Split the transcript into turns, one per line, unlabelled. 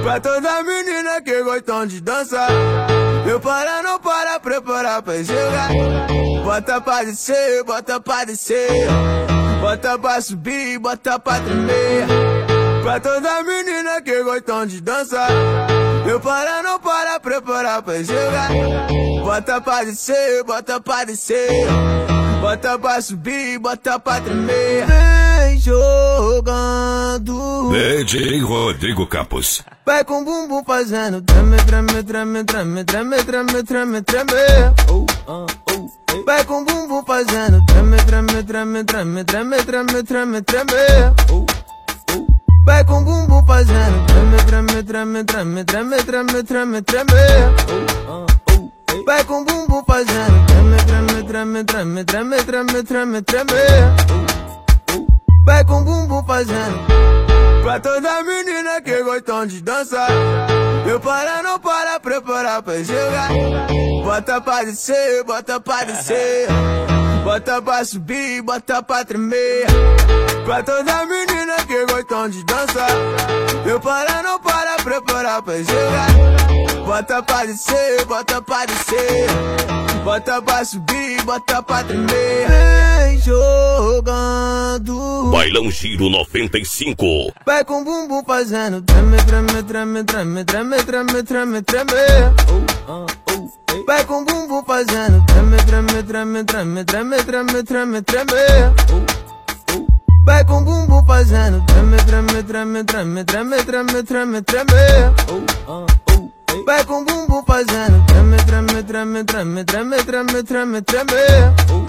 Pra toda menina que gostam de dançar, eu para não para, preparar pra jogar. Bota pra descer, bota pra descer, bota pra subir, bota pra tremer. Pra toda menina que gostam de dançar, eu para não para, preparar pra jogar. Bota pra descer, bota pra descer, bota pra subir, bota pra tremer. Vem jogando
DJ Rodrigo Campos.
vai com o bumbum fazendo treme, treme, treme, treme, treme, treme, treme, treme. Vai com o bumbum fazendo treme, treme, treme, treme, treme, treme, treme, treme. Vai com o bumbum fazendo treme, treme, treme, treme, treme, treme, treme, treme. Vai com o bumbum fazendo treme, treme, treme, treme, treme, treme, treme, treme. Vai com o bumbum fazendo. Pra toda menina que gostam de dançar, eu para não para, preparar pra jogar. Bota pra descer, bota pra descer, bota pra subir, bota pra tremer. Pra toda menina que gostam de dançar, eu para não para, preparar pra jogar. Bota pra descer, bota pra descer, bota pra subir, bota pra tremer. Vem jogando
Bailão Giro 95.
vai com o bumbum fazendo treme, treme, treme, treme, treme, treme, treme, treme. Vai com o bumbum fazendo treme, treme, treme, treme, treme, treme, treme, treme. Vai com o bumbum fazendo treme, treme, treme, treme, treme, treme, treme, treme. Vai com o bumbum fazendo treme, treme, treme, treme, treme, treme, treme, treme.